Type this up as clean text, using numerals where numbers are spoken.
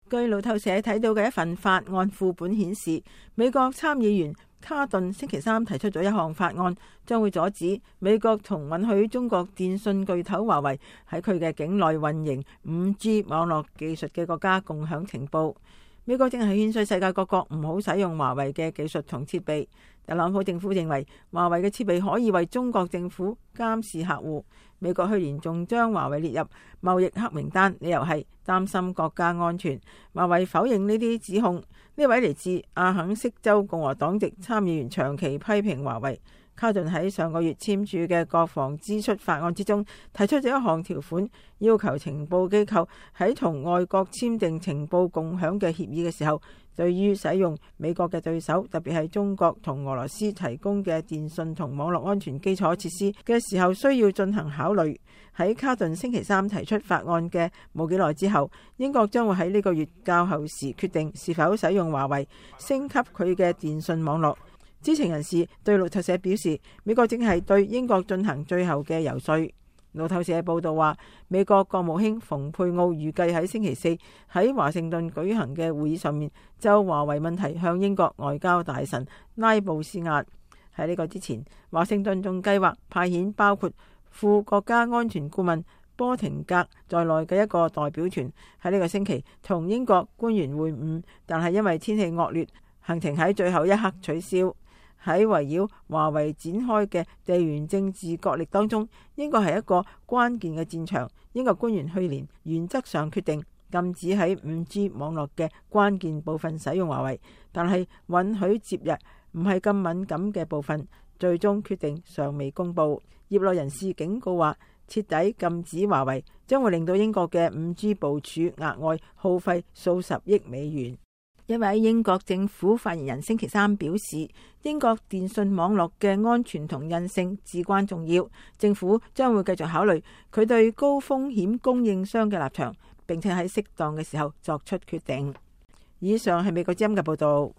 據路透社睇到嘅一份法案副本顯示，美國參議員卡頓星期三提出咗一項法案，將會阻止美國同允許中國電信巨頭華為喺佢嘅境內運營 5G 網絡技術嘅國家共享情報。美國正係勸說世界各國唔好使用華為嘅技術同設備。特朗普政府認為華為嘅設備可以為中國政府監視客戶。美國去年仲將華為列入貿易黑名單，理由係擔心國家安全。華為否認呢啲指控。呢位嚟自阿肯色州共和黨籍參議員長期批評華為。卡頓喺上個月簽署嘅國防支出法案之中，提出咗一項條款，要求情報機構喺同外國簽訂情報共享嘅協議嘅時候，對於使用美國嘅對手，特別係中國同俄羅斯提供嘅電信同網絡安全基礎設施嘅時候，需要進行考慮。喺卡頓星期三提出法案嘅冇幾耐之後，英國將會喺呢個月較後時決定是否使用華為升級佢嘅電信網絡。知情人士對路透社表示，美國正係對英國進行最後嘅遊說。路透社報道話，美國國務卿蓬佩奧預計喺星期四喺華盛頓舉行嘅會議上面，就華為問題向英國外交大臣拉布施壓。喺呢個之前，華盛頓仲計劃派遣包括副國家安全顧問波廷格在內嘅一個代表團喺呢個星期同英國官員會晤，但係因為天氣惡劣，行程喺最後一刻取消。喺圍繞華為展開嘅地緣政治角力當中，英國係一個關鍵嘅戰場。英國官員去年原則上決定禁止喺 5G 網絡嘅關鍵部分使用華為，但係允許接入唔係咁敏感嘅部分。最終決定尚未公布。業內人士警告話，徹底禁止華為將會令到英國嘅 5G 部署額外耗費數十億美元。一位英國政府發言人星期三表示，英國電信網絡嘅安全同韌性至關重要，政府將會繼續考慮佢對高風險供應商嘅立場，並且喺適當嘅時候作出決定。以上係美國之音嘅報道。